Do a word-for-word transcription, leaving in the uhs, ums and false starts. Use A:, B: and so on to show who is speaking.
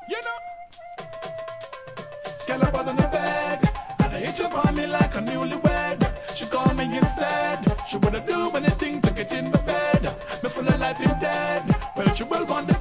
A: You know, girl up on the bed, and I hit upon me like a newlywed. She called me instead. She would do anything to get in my bed. Me full of life in dead. Well, she will want the